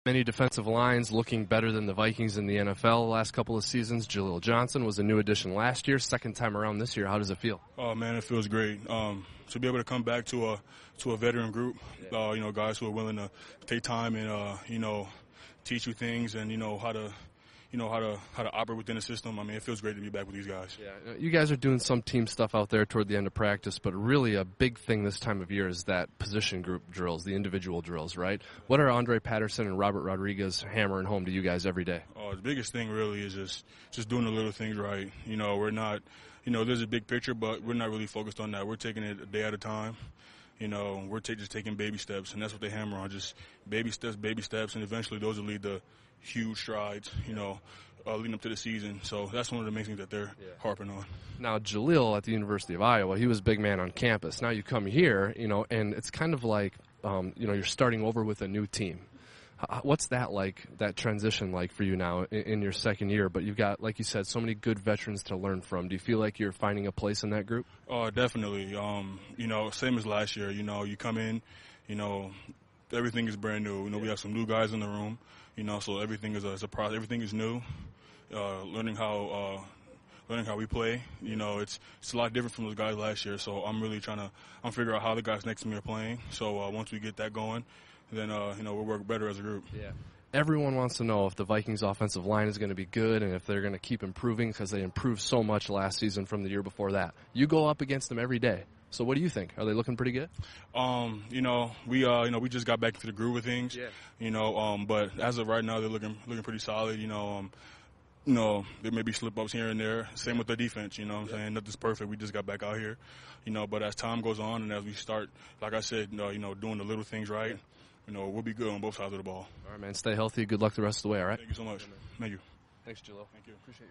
Many defensive lines looking better than the Vikings in the NFL the last couple of seasons. Jaleel Johnson was a new addition last year, second time around this year. How does it feel? Oh man, it feels great. To be able to come back to a veteran group, guys who are willing to take time and teach you things and how to operate within the system. I mean, it feels great to be back with these guys. Yeah, you guys are doing some team stuff out there toward the end of practice, but really a big thing this time of year is that position group drills, the individual drills, right? What are Andre Patterson and Robert Rodriguez hammering home to you guys every day? The biggest thing really is just doing the little things right. We're not, there's a big picture, but we're not really focused on that. We're taking it a day at a time. We're just taking baby steps, and that's what they hammer on, just baby steps, and eventually those will lead to huge strides, leading up to the season. So that's one of the main things that they're harping on. Now, Jaleel at the University of Iowa, he was a big man on campus. Now you come here, and it's kind of like, you're starting over with a new team. What's that like, that transition like for you now in your second year? But you've got, like you said, so many good veterans to learn from. Do you feel like you're finding a place in that group? Definitely. Same as last year. You come in, everything is brand new. We have some new guys in the room. So everything is a process. Everything is new. Learning how we play. It's a lot different from those guys last year. So I'm really I'm figuring out how the guys next to me are playing. So once we get that going, then we'll work better as a group. Yeah. Everyone wants to know if the Vikings offensive line is going to be good and if they're going to keep improving because they improved so much last season from the year before that. You go up against them every day. So what do you think? Are they looking pretty good? We just got back into the groove of things. Yeah. But as of right now, they're looking pretty solid. There may be slip-ups here and there. Same with the defense, what I'm saying? Nothing's perfect. We just got back out here. But as time goes on and as we start, like I said, doing the little things right, we'll be good on both sides of the ball. All right, man. Stay healthy. Good luck the rest of the way, all right? Thank you so much. Thank you. Thanks, Jaleel. Thank you. Appreciate you.